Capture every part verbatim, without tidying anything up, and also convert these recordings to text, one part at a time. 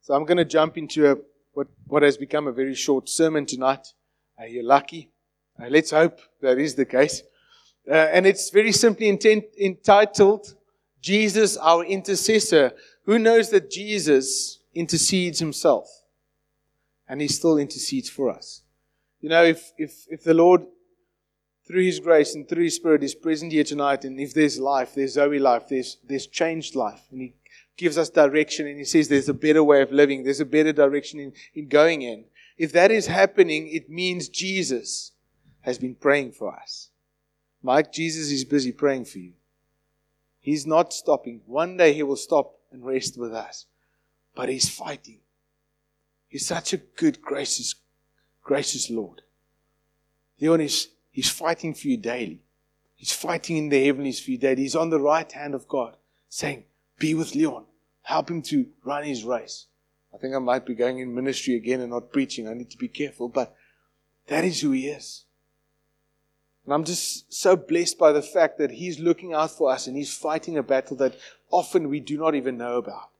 So I'm going to jump into a, what, what has become a very short sermon tonight. Uh, you're lucky. Uh, let's hope that is the case. Uh, and it's very simply intent, entitled, Jesus, our intercessor. Who knows that Jesus intercedes himself? And he still intercedes for us. You know, if, if, if the Lord, through His grace and through His Spirit, is present here tonight, and if there's life, there's Zoe life, there's, there's changed life, and He gives us direction, and He says there's a better way of living, there's a better direction in, in going in. If that is happening, it means Jesus has been praying for us. Mike, Jesus is busy praying for you. He's not stopping. One day He will stop and rest with us. But He's fighting. He's such a good, gracious, gracious Lord. Leon is He's fighting for you daily. He's fighting in the heavens for you daily. He's on the right hand of God, saying, be with Leon. Help him to run his race. I think I might be going in ministry again and not preaching. I need to be careful. But that is who He is. And I'm just so blessed by the fact that He's looking out for us and He's fighting a battle that often we do not even know about.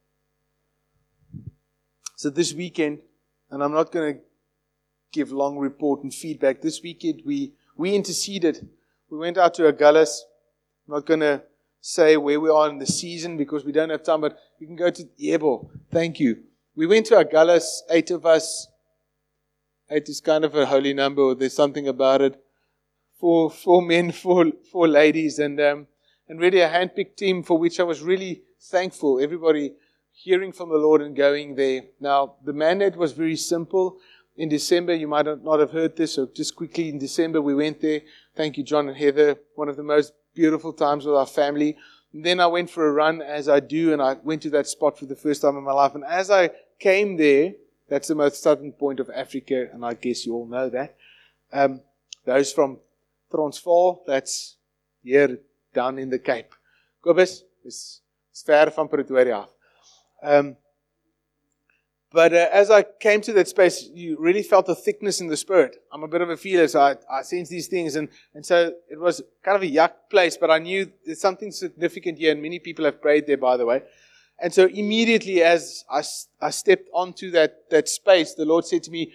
So this weekend, and I'm not going to give long report and feedback. This weekend we, we interceded. We went out to Agulhas. I'm not going to say where we are in the season because we don't have time, but you can go to Yebo. Thank you. We went to Agulhas, eight of us. Eight is kind of a holy number, or there's something about it. Four, four men, four, four ladies, and um, and really a handpicked team for which I was really thankful. Everybody hearing from the Lord and going there. Now, the mandate was very simple. In December, you might not have heard this, so just quickly, in December we went there. Thank you, John and Heather. One of the most beautiful times with our family. And then I went for a run, as I do, and I went to that spot for the first time in my life. And as I came there, that's the most southern point of Africa, and I guess you all know that. Um, those from Transvaal, that's here down in the Cape. Kobus, is ver van Pretoria af. Um, but uh, as I came to that space, you really felt a thickness in the Spirit. I'm a bit of a feeler, so I, I sense these things. And, and so it was kind of a yuck place, but I knew there's something significant here, and many people have prayed there, by the way. And so immediately as I, I stepped onto that, that space, the Lord said to me,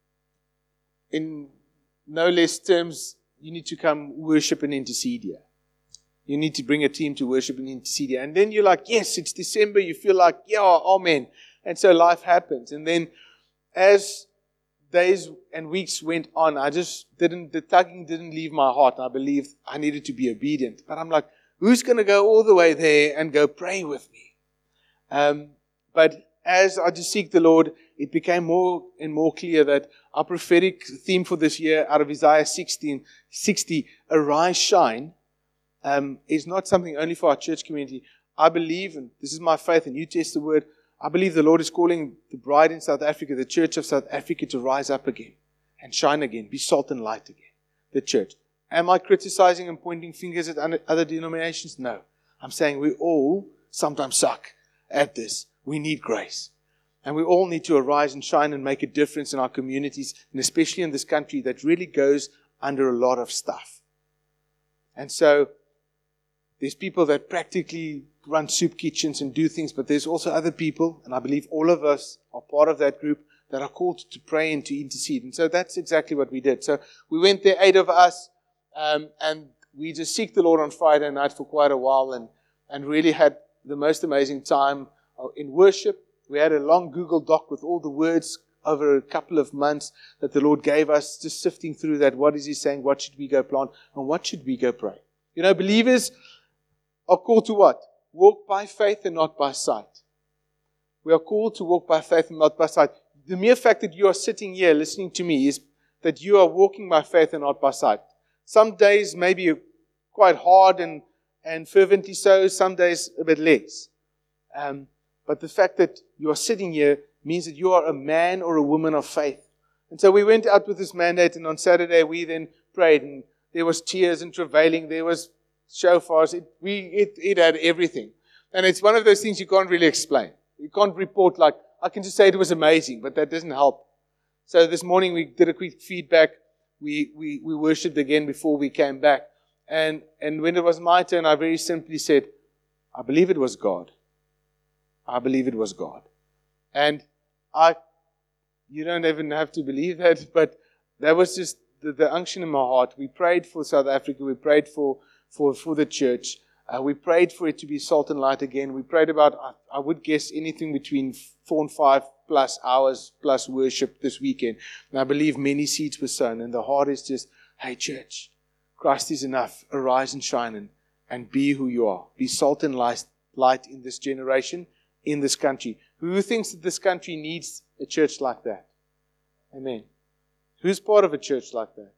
in no less terms, you need to come worship and intercede here. You need to bring a team to worship and intercede here. And then you're like, yes, it's December. You feel like, yeah, amen. And so life happens. And then as days and weeks went on, I just didn't, the tugging didn't leave my heart. I believed I needed to be obedient. But I'm like, who's going to go all the way there and go pray with me? Um, but as I just seek the Lord, it became more and more clear that our prophetic theme for this year out of Isaiah sixteen, sixty, Arise, Shine, um, is not something only for our church community. I believe, and this is my faith, and you test the word, I believe the Lord is calling the bride in South Africa, the church of South Africa, to rise up again and shine again, be salt and light again, the church. Am I criticizing and pointing fingers at other denominations? No. I'm saying we all sometimes suck at this. We need grace. And we all need to arise and shine and make a difference in our communities, and especially in this country that really goes under a lot of stuff. And so there's people that practically run soup kitchens and do things, but there's also other people, and I believe all of us are part of that group, that are called to pray and to intercede. And so that's exactly what we did. So we went there, eight of us, um, and we just seeked the Lord on Friday night for quite a while, and, and really had the most amazing time in worship. We had a long Google Doc with all the words over a couple of months that the Lord gave us, just sifting through that. What is He saying? What should we go plant? And what should we go pray? You know, believers are called to what? Walk by faith and not by sight. We are called to walk by faith and not by sight. The mere fact that you are sitting here listening to me is that you are walking by faith and not by sight. Some days maybe quite hard and, and fervently so, some days a bit less. Um, but the fact that you are sitting here means that you are a man or a woman of faith. And so we went out with this mandate, and on Saturday we then prayed, and there was tears and travailing, there was shofars, it, we, it, it had everything. And it's one of those things you can't really explain. You can't report like, I can just say it was amazing, but that doesn't help. So this morning we did a quick feedback. We, we, we worshipped again before we came back. And, and when it was my turn, I very simply said, I believe it was God. I believe it was God. And I, you don't even have to believe that, but that was just the, the unction in my heart. We prayed for South Africa. We prayed for, for, for the church. Uh, we prayed for it to be salt and light again. We prayed about, I, I would guess, anything between four and five plus hours plus worship this weekend. And I believe many seeds were sown. And the heart is just, hey, church, Christ is enough. Arise and shine and, and be who you are. Be salt and light, light in this generation, in this country. Who thinks that this country needs a church like that? Amen. Who's part of a church like that?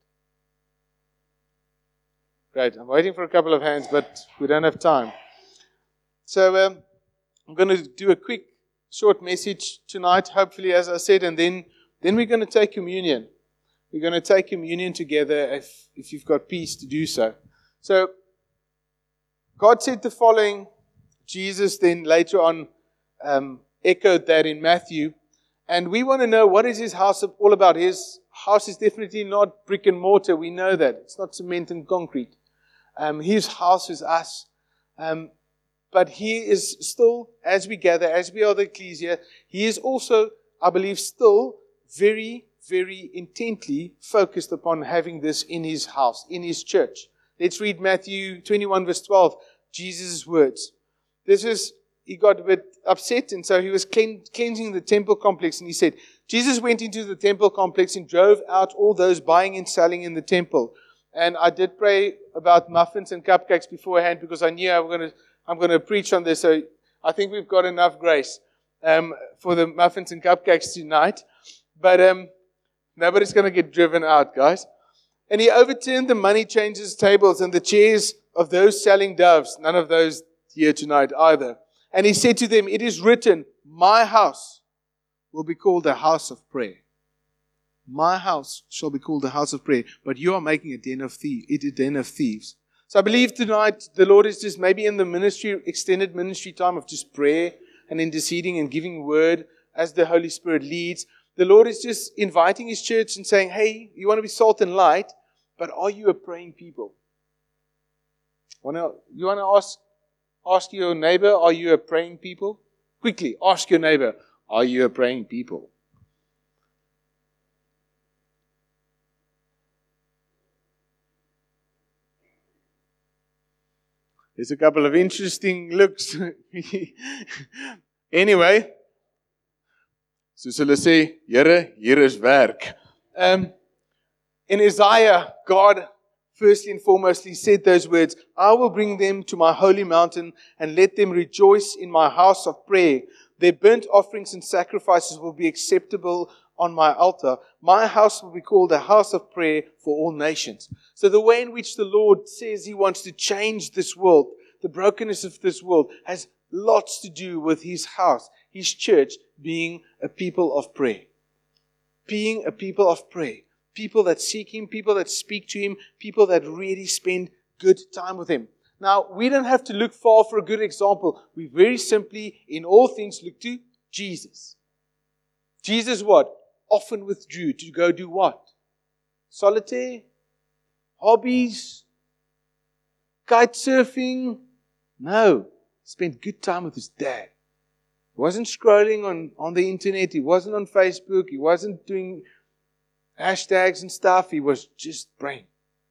Great. I'm waiting for a couple of hands, but we don't have time. So um, I'm going to do a quick, short message tonight, hopefully, as I said, and then, then we're going to take communion. We're going to take communion together if, if you've got peace to do so. So God said the following. Jesus then later on um, echoed that in Matthew. And we want to know, what is His house all about? His house is definitely not brick and mortar. We know that. It's not cement and concrete. Um, his house is us. Um, but He is still, as we gather, as we are the ecclesia, He is also, I believe, still very, very intently focused upon having this in His house, in His church. Let's read Matthew twenty-one, verse twelve, Jesus' words. This is, he got a bit upset, and so he was clean, cleansing the temple complex, and he said, Jesus went into the temple complex and drove out all those buying and selling in the temple. And I did pray about muffins and cupcakes beforehand because I knew I'm going to I'm going to preach on this. So I think we've got enough grace um, for the muffins and cupcakes tonight. But um, nobody's going to get driven out, guys. And He overturned the money changers' tables and the chairs of those selling doves. None of those here tonight either. And He said to them, it is written, my house will be called a house of prayer. My house shall be called a house of prayer, but you are making a den of thieves, a den of thieves. So I believe tonight the Lord is just maybe in the ministry, extended ministry time of just prayer and interceding and giving word as the Holy Spirit leads. The Lord is just inviting His church and saying, hey, you want to be salt and light, but are you a praying people? Wanna, you want to ask, ask your neighbor, are you a praying people? Quickly, ask your neighbor, are you a praying people? There's a couple of interesting looks. Anyway, soos hulle sê, Here, hier is werk. Um, in Isaiah, God firstly and foremostly said those words, I will bring them to my holy mountain and let them rejoice in my house of prayer. Their burnt offerings and sacrifices will be acceptable on my altar. My house will be called a house of prayer for all nations. So the way in which the Lord says He wants to change this world, the brokenness of this world, has lots to do with His house, His church, being a people of prayer. Being a people of prayer. People that seek Him, people that speak to Him, people that really spend good time with Him. Now, we don't have to look far for a good example. We very simply, in all things, look to Jesus. Jesus what? Often withdrew to go do what? Solitaire? Hobbies? Kite surfing? No. Spent good time with His dad. He wasn't scrolling on, on the internet. He wasn't on Facebook. He wasn't doing hashtags and stuff. He was just praying.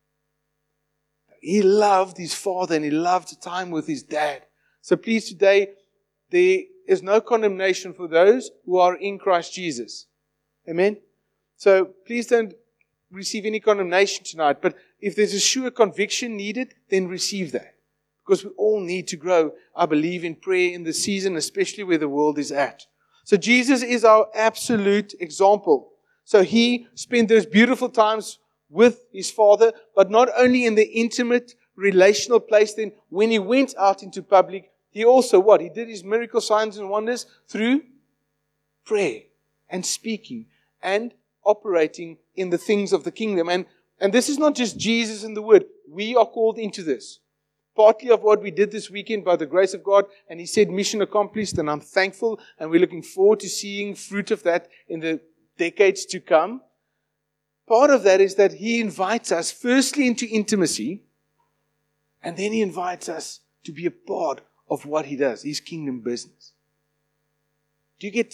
He loved his father and he loved time with his dad. So please, today, there is no condemnation for those who are in Christ Jesus. Amen? So please don't receive any condemnation tonight. But if there's a sure conviction needed, then receive that. Because we all need to grow, I believe, in prayer in this season, especially where the world is at. So Jesus is our absolute example. So He spent those beautiful times with His Father, but not only in the intimate, relational place. Then when He went out into public, He also what? He did His miracle signs and wonders through prayer and speaking and operating in the things of the kingdom. And, and this is not just Jesus and the Word. We are called into this. Partly of what we did this weekend by the grace of God. And He said mission accomplished, and I'm thankful. And we're looking forward to seeing fruit of that in the decades to come. Part of that is that He invites us firstly into intimacy, and then He invites us to be a part of what He does, His kingdom business. Do you get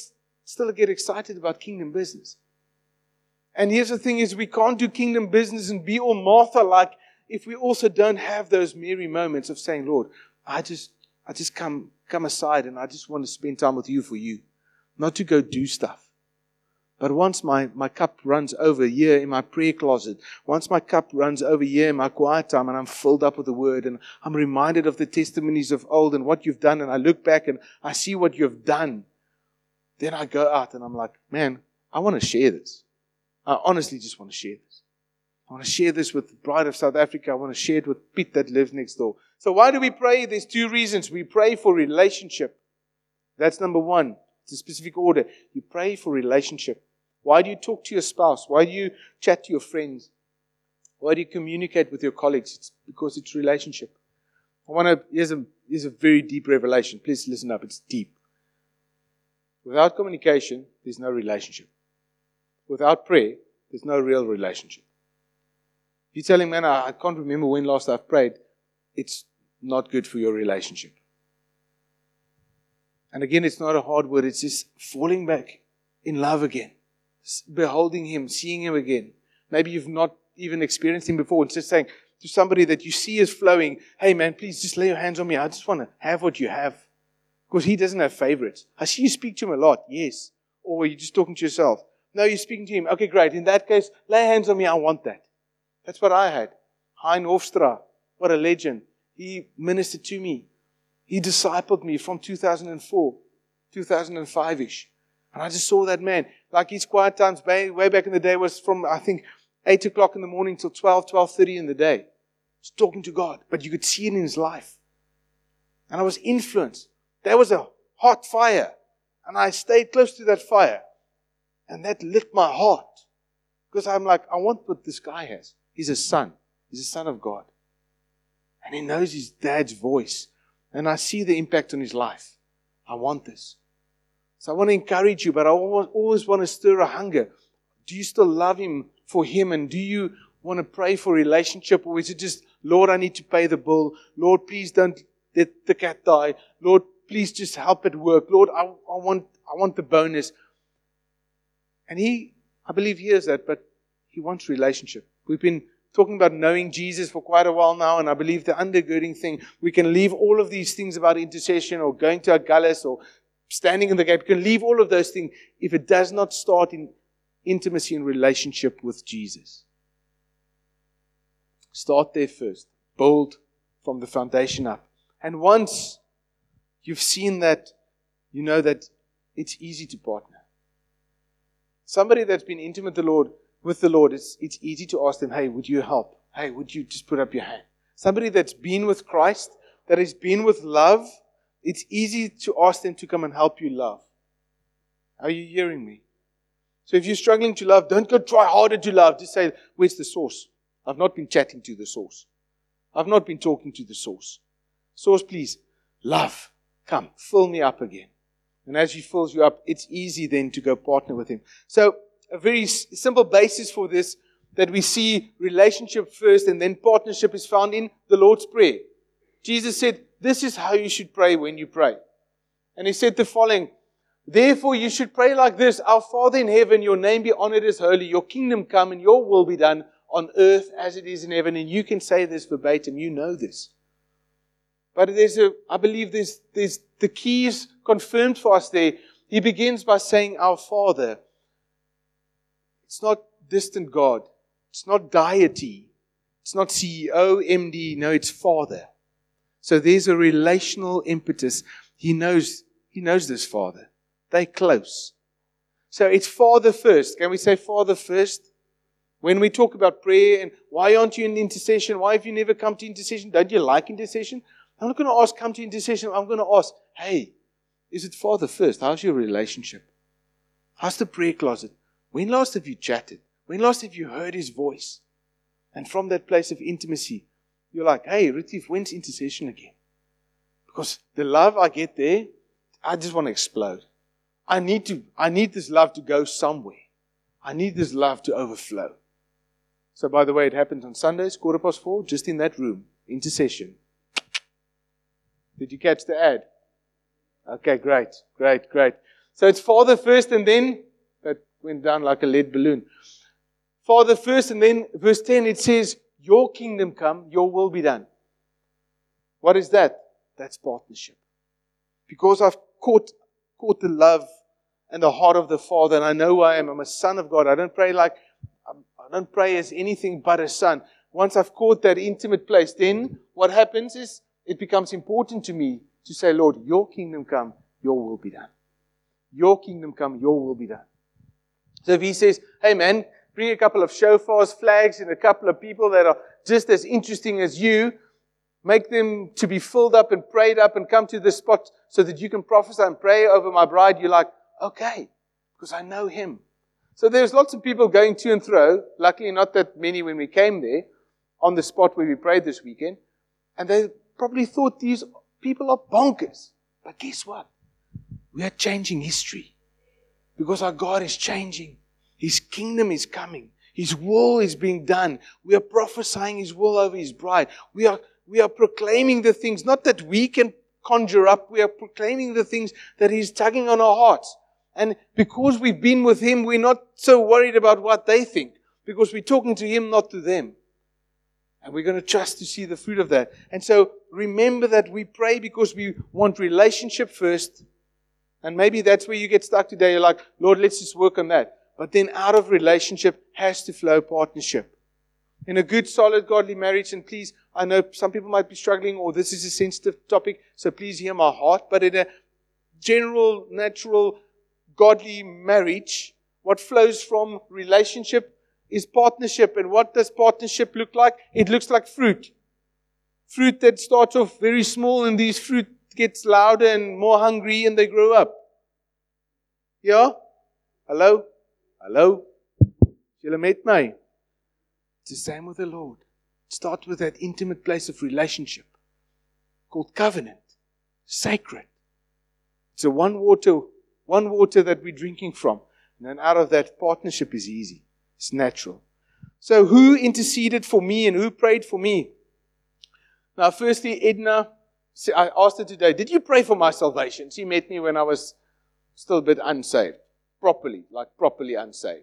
still get excited about kingdom business. And here's the thing is, we can't do kingdom business and be all Martha-like if we also don't have those Mary moments of saying, Lord, I just I just come come aside and I just want to spend time with you for you. Not to go do stuff. But once my, my cup runs over here in my prayer closet, once my cup runs over here in my quiet time and I'm filled up with the word and I'm reminded of the testimonies of old and what you've done, and I look back and I see what you've done, then I go out and I'm like, man, I want to share this. I honestly just want to share this. I want to share this with the Bride of South Africa. I want to share it with Pete that lives next door. So why do we pray? There's two reasons. We pray for relationship. That's number one. It's a specific order. You pray for relationship. Why do you talk to your spouse? Why do you chat to your friends? Why do you communicate with your colleagues? It's because it's relationship. I want to, here's a, here's a very deep revelation. Please listen up. It's deep. Without communication, there's no relationship. Without prayer, there's no real relationship. If you're telling, man, I, I can't remember when last I've prayed, it's not good for your relationship. And again, it's not a hard word. It's just falling back in love again. Beholding Him, seeing Him again. Maybe you've not even experienced Him before. It's just saying to somebody that you see is flowing, hey man, please just lay your hands on me. I just want to have what you have. Because He doesn't have favorites. I see you speak to Him a lot, yes. Or are you just talking to yourself? No, you're speaking to Him. Okay, great. In that case, lay hands on me. I want that. That's what I had. Hein Hofstra, what a legend. He ministered to me. He discipled me from two thousand four, two thousand five-ish. And I just saw that man. Like his quiet times way back in the day was from, I think, eight o'clock in the morning till twelve, twelve thirty in the day. Just talking to God. But you could see it in his life. And I was influenced. There was a hot fire. And I stayed close to that fire. And that lit my heart. Because I'm like, I want what this guy has. He's a son. He's a son of God. And he knows his dad's voice. And I see the impact on his life. I want this. So I want to encourage you, but I always want to stir a hunger. Do you still love Him for Him? And do you want to pray for relationship? Or is it just, Lord, I need to pay the bill. Lord, please don't let the cat die. Lord, please just help at work. Lord, I, I want I want the bonus. And He, I believe He hears that, but He wants relationship. We've been talking about knowing Jesus for quite a while now, and I believe the undergirding thing, we can leave all of these things about intercession or going to Agulhas or standing in the gap. You can leave all of those things if it does not start in intimacy and relationship with Jesus. Start there first. Build from the foundation up. And once you've seen that, you know that it's easy to partner. Somebody that's been intimate with the Lord, with the Lord, it's, it's easy to ask them, hey, would you help? Hey, would you just put up your hand? Somebody that's been with Christ, that has been with love, it's easy to ask them to come and help you love. Are you hearing me? So if you're struggling to love, don't go try harder to love. Just say, where's the source? I've not been chatting to the source. I've not been talking to the source. Source, please, love. Come, fill me up again. And as He fills you up, it's easy then to go partner with Him. So a very simple basis for this, that we see relationship first and then partnership, is found in the Lord's Prayer. Jesus said, this is how you should pray when you pray. And He said the following, therefore you should pray like this, our Father in heaven, your name be honored as holy, your kingdom come and your will be done on earth as it is in heaven. And you can say this verbatim, you know this. But there's a, I believe there's, there's the keys confirmed for us there. He begins by saying our Father. It's not distant God. It's not deity. It's not C E O, M D. No, it's Father. So there's a relational impetus. He knows, he knows this Father. They're close. So it's Father first. Can we say Father first? When we talk about prayer and why aren't you in intercession? Why have you never come to intercession? Don't you like intercession? I'm not going to ask, come to intercession. I'm going to ask, hey, is it Father first? How's your relationship? How's the prayer closet? When last have you chatted? When last have you heard His voice? And from that place of intimacy, you're like, hey, Retief, when's intercession again? Because the love I get there, I just want to explode. I need to, I need this love to go somewhere. I need this love to overflow. So by the way, it happens on Sundays, quarter past four, just in that room, intercession. Did you catch the ad? Okay, great, great, great. So it's Father first, and then, that went down like a lead balloon. Father first, and then verse ten, it says, your kingdom come, your will be done. What is that? That's partnership. Because I've caught, caught the love and the heart of the Father, and I know who I am. I'm a son of God. I don't pray like, I don't pray as anything but a son. Once I've caught that intimate place, then what happens is it becomes important to me to say, Lord, your kingdom come, your will be done. Your kingdom come, your will be done. So if he says, hey man, bring a couple of shofars, flags, and a couple of people that are just as interesting as you, make them to be filled up and prayed up and come to this spot so that you can prophesy and pray over my bride, you're like, okay, because I know him. So there's lots of people going to and fro, luckily not that many when we came there, on the spot where we prayed this weekend, and they probably thought these people are bonkers. But guess what? We are changing history because our God is changing. His kingdom is coming. His will is being done. We are prophesying His will over His bride. We are, we are proclaiming the things, not that we can conjure up, we are proclaiming the things that He's tugging on our hearts. And because we've been with Him, we're not so worried about what they think, because we're talking to Him, not to them. And we're going to trust to see the fruit of that. And so remember that we pray because we want relationship first. And maybe that's where you get stuck today. You're like, Lord, let's just work on that. But then out of relationship has to flow partnership. In a good, solid, godly marriage, and please, I know some people might be struggling, or this is a sensitive topic, so please hear my heart. But in a general, natural, godly marriage, what flows from relationship is partnership. And what does partnership look like? It looks like fruit. Fruit that starts off very small, and these fruit gets louder and more hungry, and they grow up. Yeah? Hello? Hello? Julle met my? It's the same with the Lord. Start with that intimate place of relationship called covenant. Sacred. It's a one water, one water that we're drinking from. And then out of that, partnership is easy. It's natural. So who interceded for me and who prayed for me? Now, firstly, Edna, I asked her today, did you pray for my salvation? She met me when I was still a bit unsaved. Properly, like properly unsaved.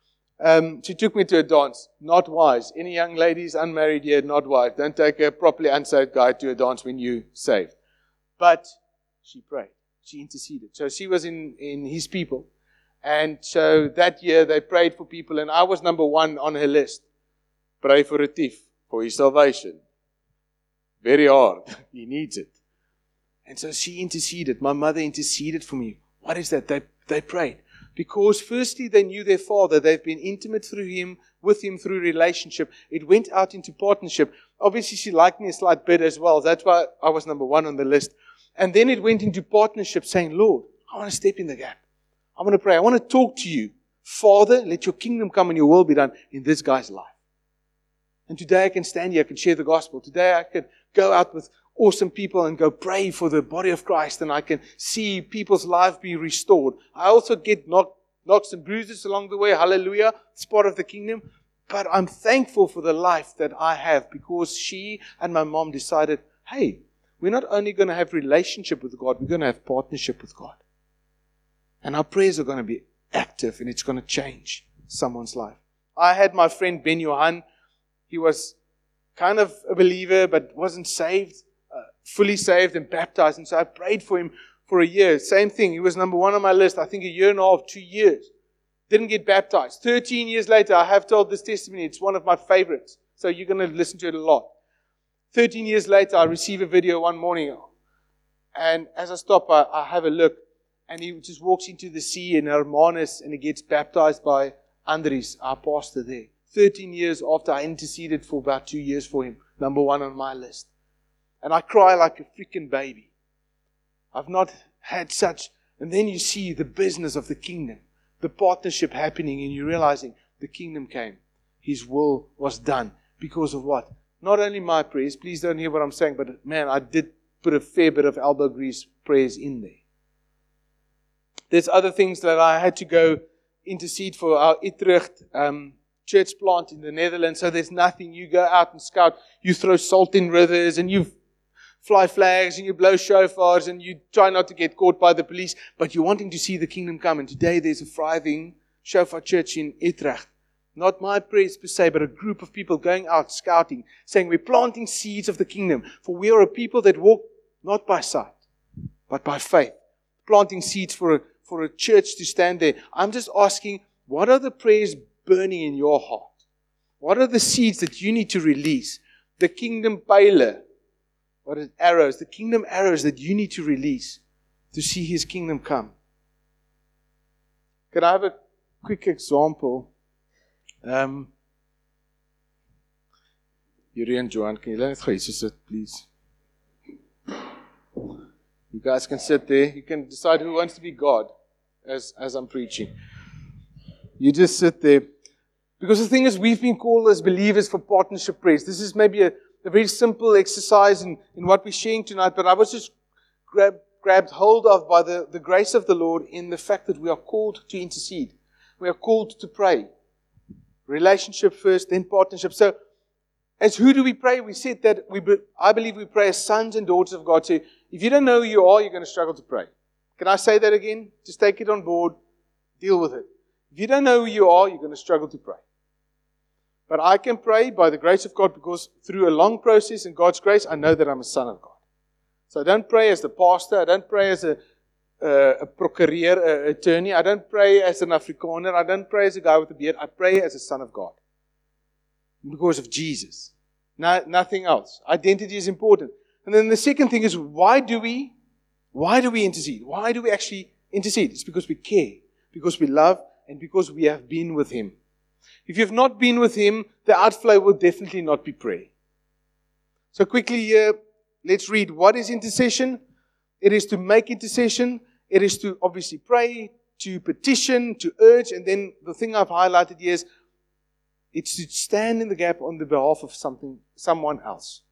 Um, she took me to a dance. Not wise. Any young ladies unmarried here, not wise. Don't take a properly unsaved guy to a dance when you saved. But she prayed. She interceded. So she was in, in his people. And so that year they prayed for people, and I was number one on her list. Pray for a thief, for his salvation. Very hard. He needs it. And so she interceded. My mother interceded for me. What is that? They, they prayed. Because firstly, they knew their father. They've been intimate through him, with him through relationship. It went out into partnership. Obviously, she liked me a slight bit as well. That's why I was number one on the list. And then it went into partnership, saying, Lord, I want to step in the gap. I want to pray. I want to talk to you. Father, let your kingdom come and your will be done in this guy's life. And today I can stand here, I can share the gospel. Today I can go out with awesome people and go pray for the body of Christ, and I can see people's lives be restored. I also get knock, knocks and bruises along the way. Hallelujah. It's part of the kingdom. But I'm thankful for the life that I have, because she and my mom decided, hey, we're not only going to have relationship with God, we're going to have partnership with God. And our prayers are going to be active, and it's going to change someone's life. I had my friend Ben Johan. He was kind of a believer, but wasn't saved, uh, fully saved and baptized. And so I prayed for him for a year. Same thing. He was number one on my list, I think a year and a half, two years. Didn't get baptized. thirteen years later, I have told this testimony. It's one of my favorites. So you're going to listen to it a lot. thirteen years later, I receive a video one morning. And as I stop, I, I have a look. And he just walks into the sea in Hermanus, and he gets baptized by Andries, our pastor there. thirteen years after I interceded for about two years for him. Number one on my list. And I cry like a freaking baby. I've not had such. And then you see the business of the kingdom. The partnership happening, and you're realizing the kingdom came. His will was done. Because of what? Not only my prayers. Please don't hear what I'm saying. But man, I did put a fair bit of elbow grease prayers in there. There's other things that I had to go intercede for. Our Utrecht um, church plant in the Netherlands. So there's nothing. You go out and scout. You throw salt in rivers, and you fly flags and you blow shofars and you try not to get caught by the police, but you're wanting to see the kingdom come. And today there's a thriving shofar church in Utrecht. Not my prayers per se, but a group of people going out scouting, saying we're planting seeds of the kingdom. For we are a people that walk not by sight, but by faith. Planting seeds for a, for a church to stand there. I'm just asking, what are the prayers burning in your heart? What are the seeds that you need to release? The kingdom pijlen, what is arrows? The kingdom arrows that you need to release to see His kingdom come. Can I have a quick example? Um, Yuri and Joanne, can you let us go sit, please? You guys can sit there. You can decide who wants to be God as, as I'm preaching. You just sit there. Because the thing is, we've been called as believers for partnership prayers. This is maybe a, a very simple exercise in, in what we're sharing tonight, but I was just grab, grabbed hold of by the, the grace of the Lord in the fact that we are called to intercede. We are called to pray. Relationship first, then partnership. So, as who do we pray? We said that we, I believe we pray as sons and daughters of God. So, if you don't know who you are, you're going to struggle to pray. Can I say that again? Just take it on board. Deal with it. If you don't know who you are, you're going to struggle to pray. But I can pray by the grace of God because through a long process in God's grace, I know that I'm a son of God. So I don't pray as the pastor. I don't pray as a, uh, a procureur, a attorney. I don't pray as an Afrikaner. I don't pray as a guy with a beard. I pray as a son of God. Because of Jesus. No, nothing else. Identity is important. And then the second thing is, why do we, why do we intercede? Why do we actually intercede? It's because we care, because we love, and because we have been with Him. If you've not been with Him, the outflow will definitely not be prayer. So quickly here, let's read. What is intercession? It is to make intercession. It is to obviously pray, to petition, to urge. And then the thing I've highlighted here is, it's to stand in the gap on the behalf of something, someone else.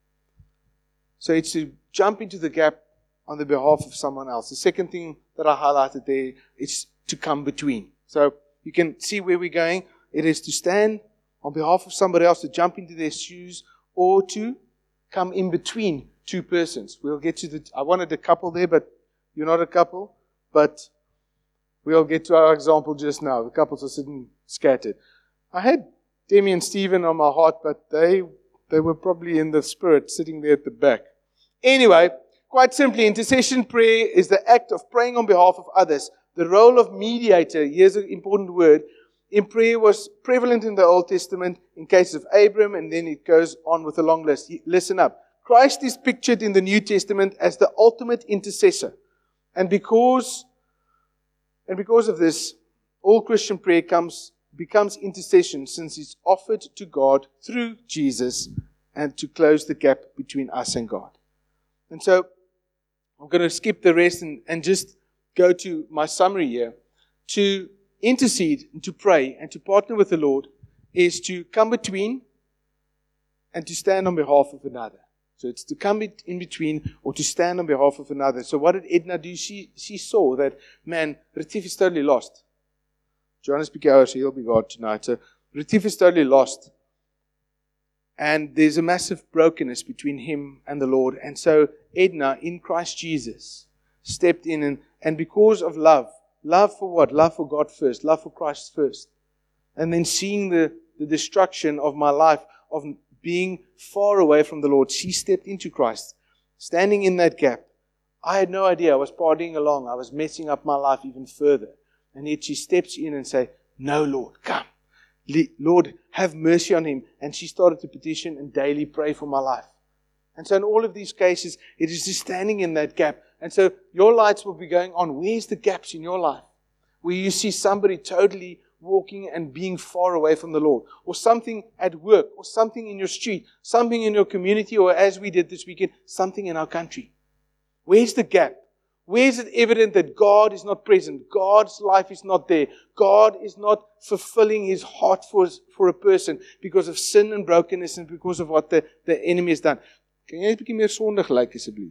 So it's to jump into the gap on the behalf of someone else. The second thing that I highlighted there is to come between. So you can see where we're going. It is to stand on behalf of somebody else, to jump into their shoes, or to come in between two persons. We'll get to the, I wanted a couple there, but you're not a couple. But we'll get to our example just now. The couples are sitting scattered. I had Demi and Stephen on my heart, but they they were probably in the spirit sitting there at the back. Anyway, quite simply, intercession prayer is the act of praying on behalf of others. The role of mediator, here's an important word, in prayer was prevalent in the Old Testament in case of Abram, and then it goes on with a long list. Listen up. Christ is pictured in the New Testament as the ultimate intercessor. And because, and because of this, all Christian prayer comes becomes intercession, since it's offered to God through Jesus and to close the gap between us and God. And so I'm going to skip the rest and, and just go to my summary here. To intercede and to pray and to partner with the Lord is to come between and to stand on behalf of another. So it's to come in between or to stand on behalf of another. So what did Edna do? She, she saw that, man, Retief is totally lost. Johannes Piquet, so he'll be God tonight. So Retief is totally lost. And there's a massive brokenness between him and the Lord. And so Edna, in Christ Jesus, stepped in and, and because of love, love for what? Love for God first, love for Christ first. And then seeing the, the destruction of my life, of being far away from the Lord, she stepped into Christ, standing in that gap. I had no idea. I was partying along. I was messing up my life even further. And yet she steps in and says, no, Lord, come. Lord, have mercy on him. And she started to petition and daily pray for my life. And so in all of these cases, it is just standing in that gap. And so your lights will be going on. Where's the gaps in your life? Where you see somebody totally walking and being far away from the Lord. Or something at work. Or something in your street. Something in your community. Or as we did this weekend, something in our country. Where's the gap? Where is it evident that God is not present? God's life is not there. God is not fulfilling His heart for, for a person because of sin and brokenness and because of what the, the enemy has done. Kan jy 'n bietjie meer sondig lyk asseblief?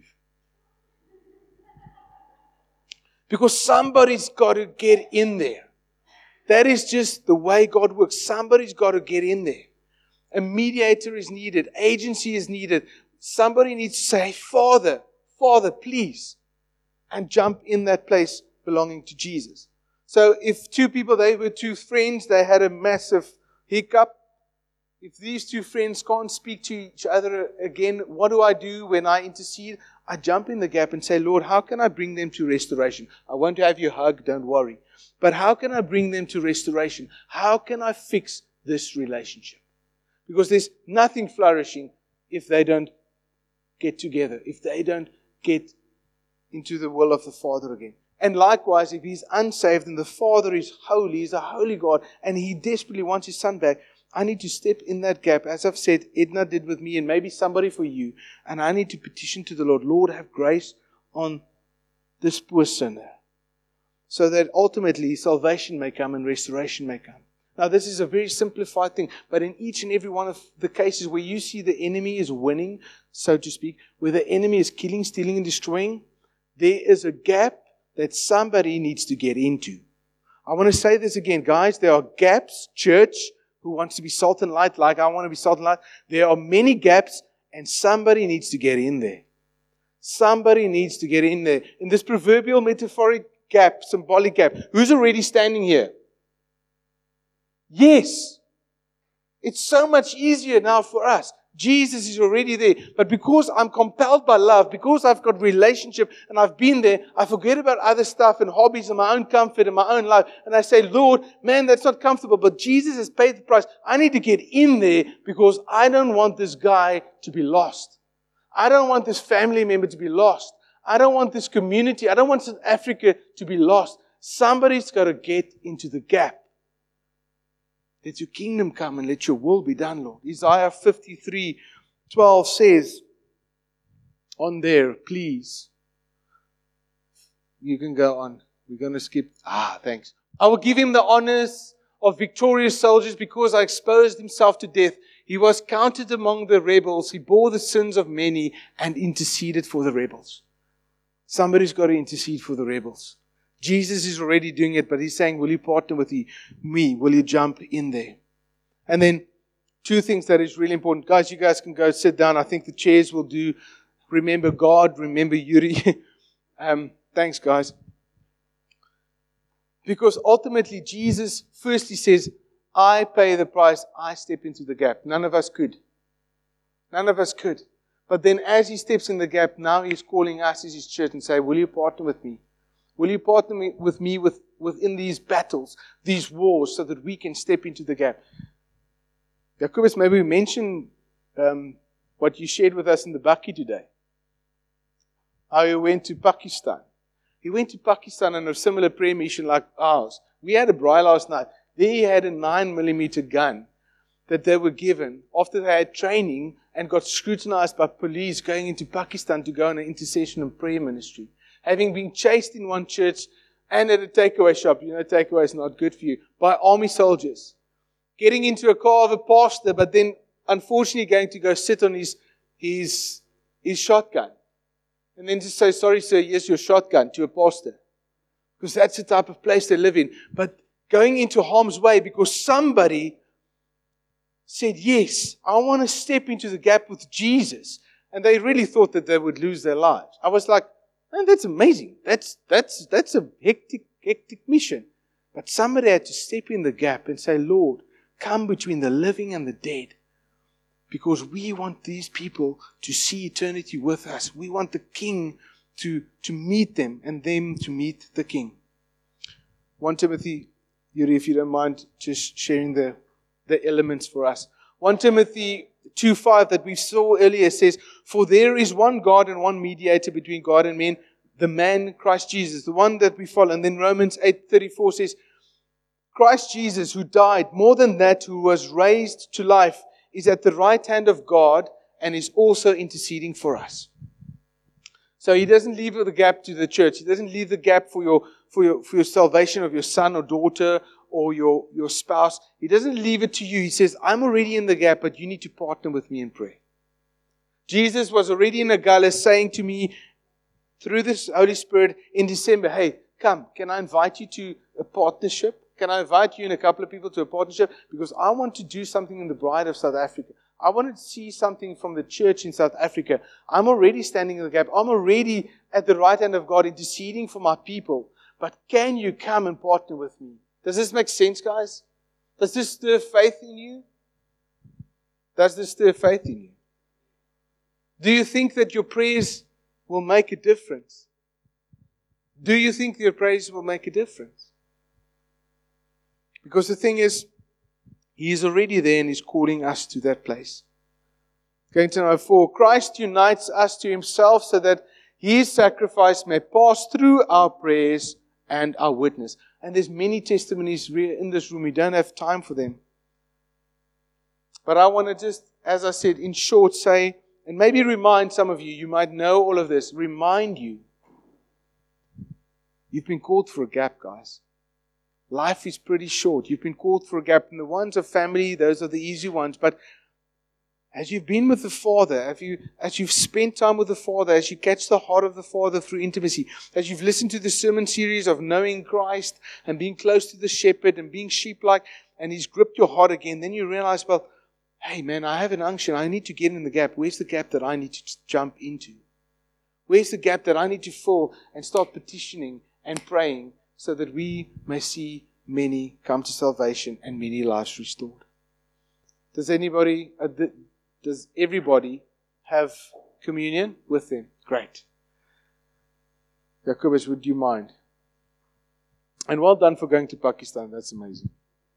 Because somebody's got to get in there. That is just the way God works. Somebody's got to get in there. A mediator is needed. Agency is needed. somebody needs to say, Father, Father, please, and jump in that place belonging to Jesus. So if two people, they were two friends, they had a massive hiccup. If these two friends can't speak to each other again, what do I do when I intercede? I jump in the gap and say, Lord, how can I bring them to restoration? I won't have you hug, don't worry. But how can I bring them to restoration? How can I fix this relationship? Because there's nothing flourishing if they don't get together, if they don't get into the will of the Father again. And likewise, if he's unsaved and the Father is holy, he's a holy God, and he desperately wants his son back, I need to step in that gap, as I've said, Edna did with me, and maybe somebody for you. And I need to petition to the Lord, Lord, have grace on this poor sinner, so that ultimately salvation may come and restoration may come. Now, this is a very simplified thing, but in each and every one of the cases where you see the enemy is winning, so to speak, where the enemy is killing, stealing, and destroying, there is a gap that somebody needs to get into. I want to say this again, guys. There are gaps, church, who wants to be salt and light, like I want to be salt and light. There are many gaps, and somebody needs to get in there. Somebody needs to get in there. In this proverbial, metaphoric gap, symbolic gap, who's already standing here? Yes. It's so much easier now for us. Jesus is already there. But because I'm compelled by love, because I've got relationship and I've been there, I forget about other stuff and hobbies and my own comfort and my own life. And I say, Lord, man, that's not comfortable. But Jesus has paid the price. I need to get in there because I don't want this guy to be lost. I don't want this family member to be lost. I don't want this community. I don't want South Africa to be lost. Somebody's got to get into the gap. Let your kingdom come and let your will be done, Lord. Isaiah fifty-three twelve says, on there, please. You can go on. We're going to skip. Ah, thanks. I will give him the honors of victorious soldiers because I exposed himself to death. He was counted among the rebels. He bore the sins of many and interceded for the rebels. Somebody's got to intercede for the rebels. Jesus is already doing it, but he's saying, will you partner with me? Will you jump in there? And then two things that is really important. Guys, you guys can go sit down. I think the chairs will do. Remember God, remember Yuri. um, thanks, guys. Because ultimately, Jesus firstly says, I pay the price, I step into the gap. None of us could. None of us could. But then as he steps in the gap, now he's calling us as his church and say, will you partner with me? Will you partner with me with, within these battles, these wars, so that we can step into the gap? Jacobus, maybe mention um, what you shared with us in the Bakkie today. How you went to Pakistan. He went to Pakistan on a similar prayer mission like ours. We had a braai last night. There he had a nine millimeter gun that they were given after they had training and got scrutinized by police going into Pakistan to go on an intercession and prayer ministry. Having been chased in one church and at a takeaway shop, you know, takeaway is not good for you, by army soldiers. Getting into a car of a pastor, but then unfortunately going to go sit on his, his, his shotgun. And then just say, sorry sir, here's your shotgun to a pastor. Because that's the type of place they live in. But going into harm's way because somebody said, yes, I want to step into the gap with Jesus. And they really thought that they would lose their lives. I was like, man, that's amazing. That's that's that's a hectic, hectic mission. But somebody had to step in the gap and say, Lord, come between the living and the dead. Because we want these people to see eternity with us. We want the King to, to meet them and them to meet the King. First Timothy, Yuri, if you don't mind just sharing the, the elements for us. First Timothy two five that we saw earlier says, for there is one God and one mediator between God and men, the man Christ Jesus, the one that we follow. And then Romans eight thirty-four says, Christ Jesus, who died, more than that, who was raised to life, is at the right hand of God and is also interceding for us. So he doesn't leave the gap to the church. He doesn't leave the gap for your for your for your salvation of your son or daughter or your, your spouse. He doesn't leave it to you. He says, I'm already in the gap, but you need to partner with me in prayer. Jesus was already in Agulhas saying to me through this Holy Spirit in December, hey, come, can I invite you to a partnership? Can I invite you and a couple of people to a partnership? Because I want to do something in the Bride of South Africa. I want to see something from the church in South Africa. I'm already standing in the gap. I'm already at the right hand of God interceding for my people. But can you come and partner with me? Does this make sense, guys? Does this stir faith in you? Does this stir faith in you? Do you think that your prayers will make a difference? Do you think your prayers will make a difference? Because the thing is, He is already there and He's calling us to that place. Going to number four. Christ unites us to Himself so that His sacrifice may pass through our prayers and our witness. And there's many testimonies in this room. We don't have time for them. But I want to just, as I said, in short say, and maybe remind some of you, you might know all of this, remind you, you've been called for a gap, guys. Life is pretty short. You've been called for a gap. And the ones of family, those are the easy ones. But as you've been with the Father, as, you, as you've spent time with the Father, as you catch the heart of the Father through intimacy, as you've listened to the sermon series of knowing Christ and being close to the shepherd and being sheep-like, and He's gripped your heart again, then you realize, well, hey man, I have an unction. I need to get in the gap. Where's the gap that I need to jump into? Where's the gap that I need to fill and start petitioning and praying so that we may see many come to salvation and many lives restored? Does anybody, uh, does everybody have communion with them? Great. Jacobus, would you mind? And well done for going to Pakistan. That's amazing.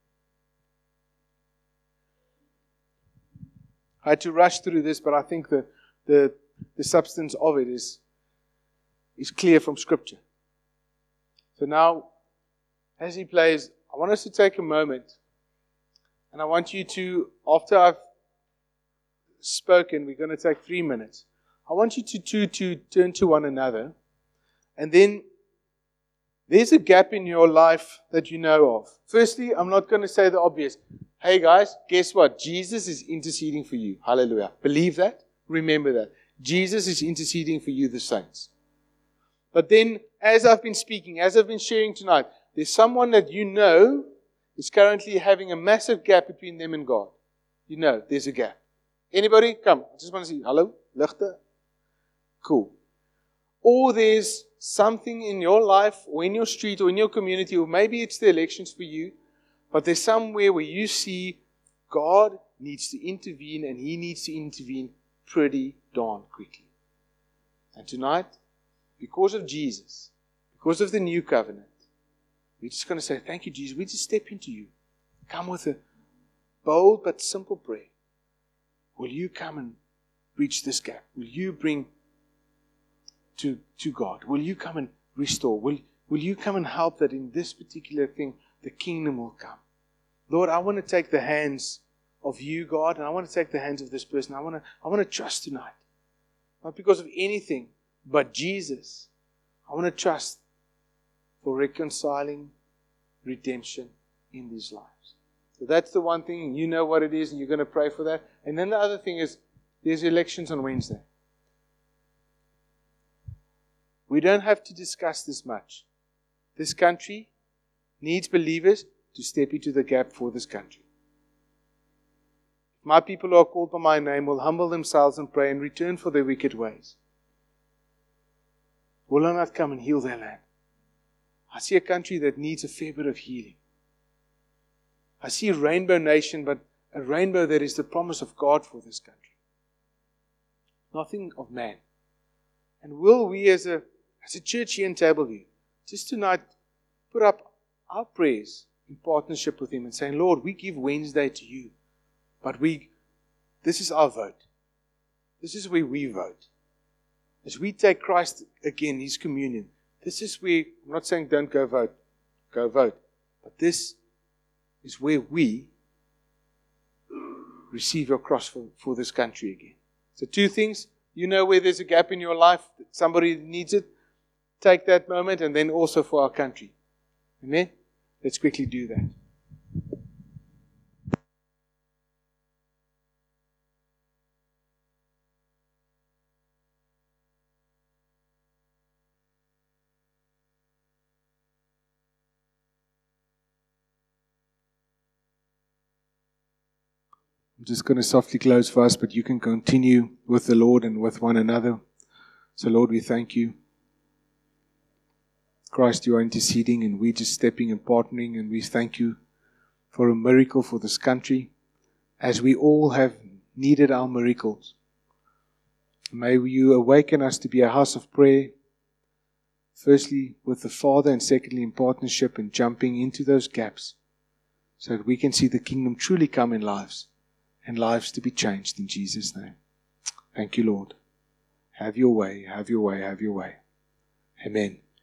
I had to rush through this, but I think the, the, the substance of it is, is clear from Scripture. So now, as he plays, I want us to take a moment, and I want you to, after I've spoken, we're going to take three minutes. I want you to, to, to turn to one another, and then there's a gap in your life that you know of. Firstly, I'm not going to say the obvious. Hey guys, guess what? Jesus is interceding for you. Hallelujah. Believe that. Remember that. Jesus is interceding for you, the saints. But then, as I've been speaking, as I've been sharing tonight, there's someone that you know is currently having a massive gap between them and God. You know, there's a gap. Anybody? Come. I just want to see. Hello? Lichte? Cool. Or there's something in your life, or in your street, or in your community, or maybe it's the elections for you, but there's somewhere where you see God needs to intervene, and He needs to intervene pretty darn quickly. And tonight, because of Jesus, because of the new covenant, we're just going to say, thank you, Jesus. We just step into you. Come with a bold but simple prayer. Will you come and reach this gap? Will you bring to, to God? Will you come and restore? Will, will you come and help that in this particular thing, the kingdom will come? Lord, I want to take the hands of you, God, and I want to take the hands of this person. I want to, I want to trust tonight. Not because of anything, but Jesus. I want to trust for reconciling redemption in these lives. So that's the one thing. You know what it is, and you're going to pray for that. And then the other thing is, there's elections on Wednesday. We don't have to discuss this much. This country needs believers to step into the gap for this country. My people who are called by my name will humble themselves and pray and return for their wicked ways. Will I not come and heal their land? I see a country that needs a fair bit of healing. I see a rainbow nation, but a rainbow that is the promise of God for this country. Nothing of man. And will we as a, as a church here in Tableview, just tonight, put up our prayers in partnership with Him and saying, Lord, we give Wednesday to you, but we, this is our vote. This is where we vote. As we take Christ again, His communion, this is where, I'm not saying don't go vote, go vote, but this is where we receive your cross for, for this country again. So two things, you know where there's a gap in your life, that somebody needs it, take that moment, and then also for our country. Amen? Let's quickly do that. I'm just going to softly close for us, but you can continue with the Lord and with one another. So Lord, we thank you. Christ, you are interceding and we're just stepping and partnering, and we thank you for a miracle for this country, as we all have needed our miracles. May you awaken us to be a house of prayer, firstly with the Father, and secondly in partnership and jumping into those gaps, so that we can see the kingdom truly come in lives, and lives to be changed in Jesus' name. Thank you, Lord. Have your way, have your way, have your way. Amen.